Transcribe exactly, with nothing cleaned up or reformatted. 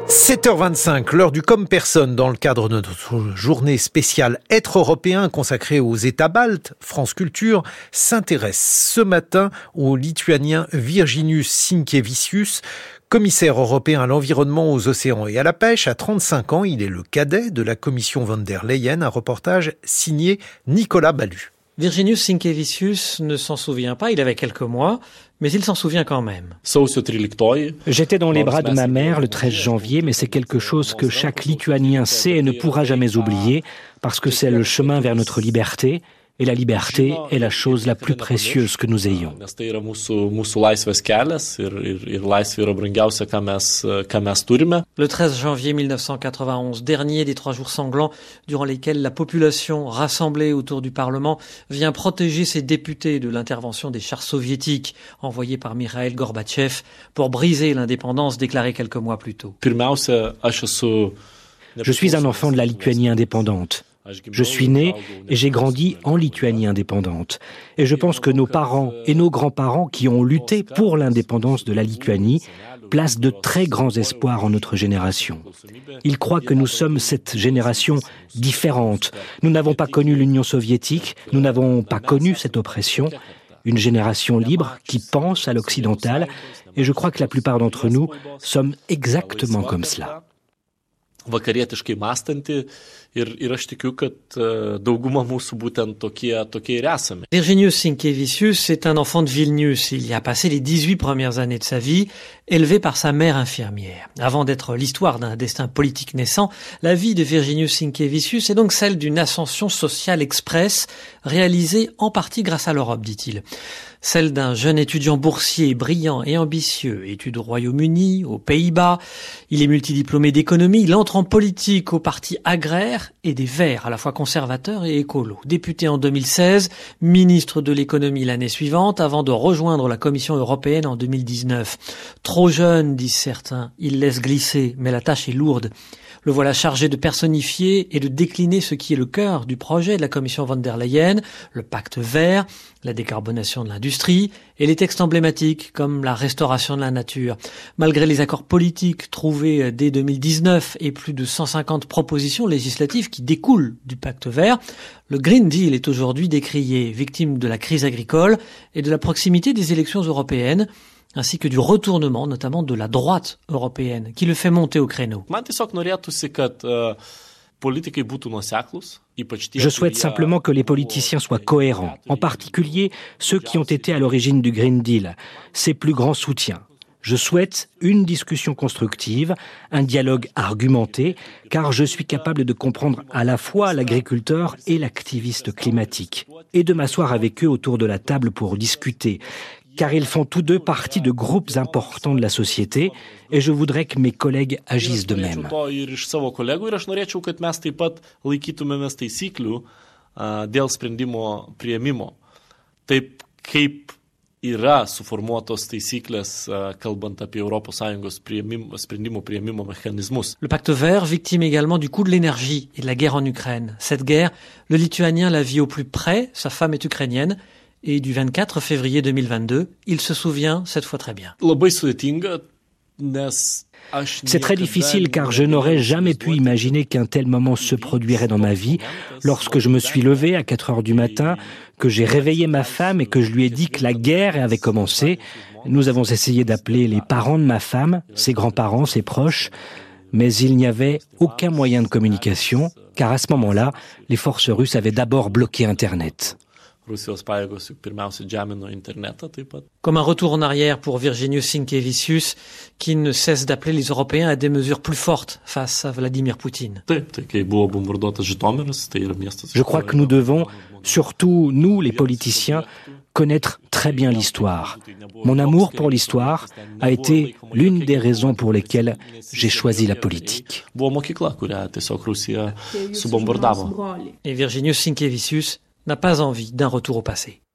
sept heures vingt-cinq, l'heure du Comme Personne, dans le cadre de notre journée spéciale Être européen consacrée aux États baltes. France Culture s'intéresse ce matin au Lituanien Virginijus Sinkevičius, commissaire européen à l'environnement, aux océans et à la pêche. À trente-cinq ans, il est le cadet de la commission von der Leyen. Un reportage signé Nicolas Ballu. Virginijus Sinkevičius ne s'en souvient pas, il avait quelques mois, mais il s'en souvient quand même. J'étais dans les bras de ma mère le treize janvier, mais c'est quelque chose que chaque Lituanien sait et ne pourra jamais oublier, parce que c'est le chemin vers notre liberté. Et la liberté est la chose la plus précieuse que nous ayons. Le treize janvier mille neuf cent quatre-vingt-onze, dernier des trois jours sanglants durant lesquels la population rassemblée autour du Parlement vient protéger ses députés de l'intervention des chars soviétiques envoyés par Mikhaïl Gorbatchev pour briser l'indépendance déclarée quelques mois plus tôt. Je suis un enfant de la Lituanie indépendante. Je suis né et j'ai grandi en Lituanie indépendante. Et je pense que nos parents et nos grands-parents qui ont lutté pour l'indépendance de la Lituanie placent de très grands espoirs en notre génération. Ils croient que nous sommes cette génération différente. Nous n'avons pas connu l'Union soviétique, nous n'avons pas connu cette oppression. Une génération libre qui pense à l'occidental. Et je crois que la plupart d'entre nous sommes exactement comme cela. vakarietiškai mąstanti ir, ir aš tikiu, kad dauguma mūsų būtent tokie, tokie ir esame. Virginijus Sinkevičius est un enfant de Vilnius. Il y a passé les dix-huit premières années de sa vie, élevé par sa mère infirmière. Avant d'être l'histoire d'un destin politique naissant, la vie de Virginijus Sinkevičius est donc celle d'une ascension sociale express, réalisée en partie grâce à l'Europe, dit-il. Celle d'un jeune étudiant boursier, brillant et ambitieux, études au Royaume-Uni, aux Pays-Bas. Il est multidiplômé d'économie, il entre en politique au parti agraire et des Verts, à la fois conservateur et écolo. Député en deux mille seize, ministre de l'économie l'année suivante, avant de rejoindre la Commission européenne en deux mille dix-neuf. Trop jeune, disent certains, il laisse glisser, mais la tâche est lourde. Le voilà chargé de personnifier et de décliner ce qui est le cœur du projet de la Commission von der Leyen, le pacte vert, la décarbonation de l'industrie et les textes emblématiques comme la restauration de la nature. Malgré les accords politiques trouvés dès deux mille dix-neuf et plus de cent cinquante propositions législatives qui découlent du pacte vert, le Green Deal est aujourd'hui décrié, victime de la crise agricole et de la proximité des élections européennes, ainsi que du retournement, notamment de la droite européenne, qui le fait monter au créneau. Je souhaite simplement que les politiciens soient cohérents, en particulier ceux qui ont été à l'origine du Green Deal, ses plus grands soutiens. Je souhaite une discussion constructive, un dialogue argumenté, car je suis capable de comprendre à la fois l'agriculteur et l'activiste climatique, et de m'asseoir avec eux autour de la table pour discuter, car ils font tous deux partie de groupes importants de la société, et je voudrais que mes collègues agissent de même. Yra suformuotos taisyklės, kalbant apie Europos Sąjungos sprendimų priėmimo mechanizmus. Le pacte vert, victime également du coût de l'énergie et de la guerre en Ukraine. Cette guerre, le Lituanien la vit au plus près, sa femme est ukrainienne, et du vingt-quatre février deux mille vingt-deux, il se souvient cette fois très bien. Labai sudėtinga, nes C'est très difficile car je n'aurais jamais pu imaginer qu'un tel moment se produirait dans ma vie. Lorsque je me suis levé à quatre heures du matin, que j'ai réveillé ma femme et que je lui ai dit que la guerre avait commencé, nous avons essayé d'appeler les parents de ma femme, ses grands-parents, ses proches, mais il n'y avait aucun moyen de communication, car à ce moment-là, les forces russes avaient d'abord bloqué Internet. Comme un retour en arrière pour Virginijus Sinkevičius, qui ne cesse d'appeler les Européens à des mesures plus fortes face à Vladimir Poutine. Je crois que nous devons, surtout nous les politiciens, connaître très bien l'histoire. Mon amour pour l'histoire a été l'une des raisons pour lesquelles j'ai choisi la politique. Et Virginijus Sinkevičius n'a pas envie d'un retour au passé.